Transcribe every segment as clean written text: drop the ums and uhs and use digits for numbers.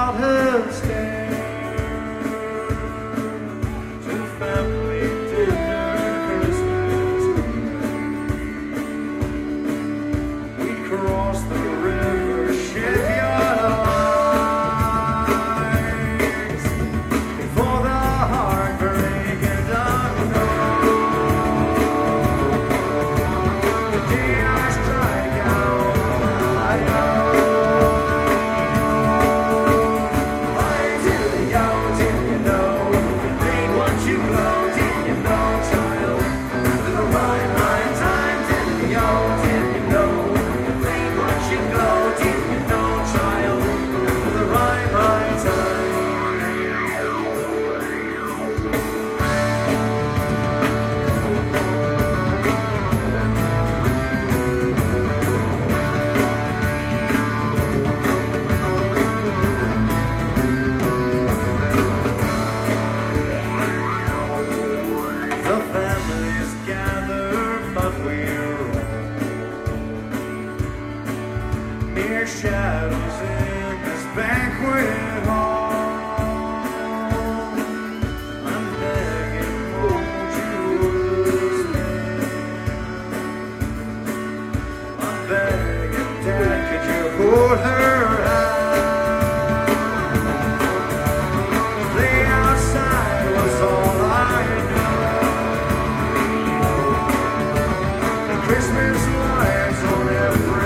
childhood stare to family dinner Christmas Day. We crossed the river shipyard eyes before the heartbreak and unknown. The day I strike out, I know. Mere shadows in this banquet hall. I'm begging, won't you understand? I'm begging, Dad, could you hold her hand? Play outside was all I knew. And Christmas lights on every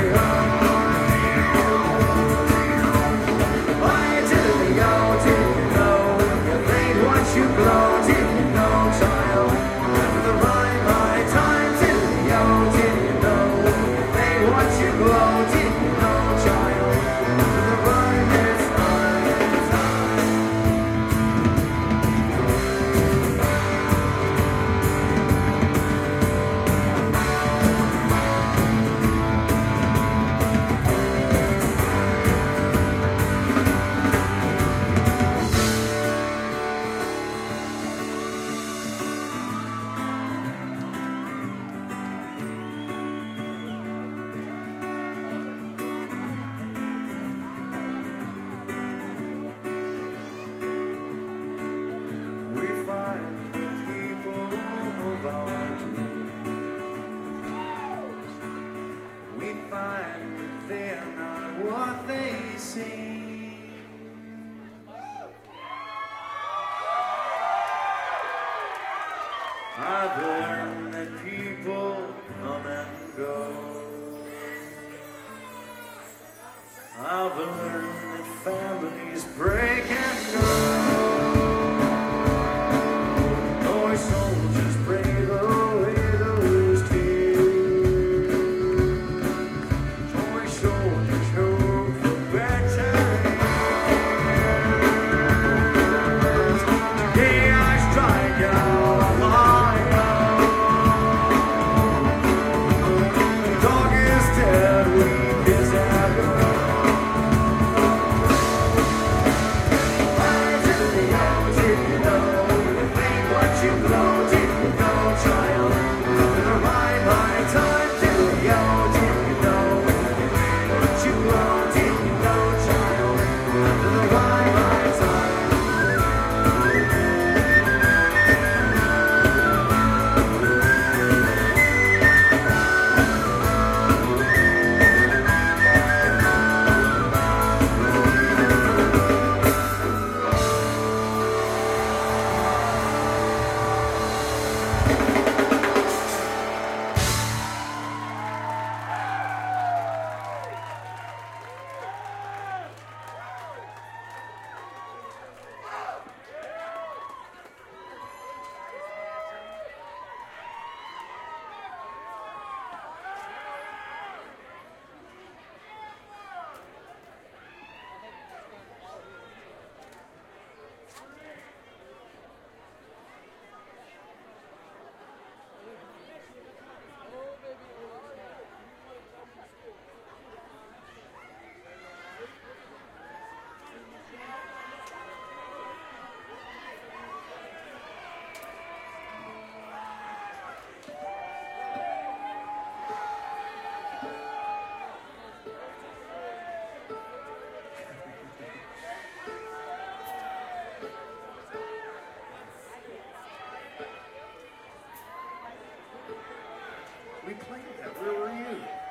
what they see. I've learned that people come and go. I've learned that families break and go. Toy soldiers brave away those tears. Toy soldiers hope for better years. Today I strike out my own. The dog is dead, weak is at home. we played that. Where were you?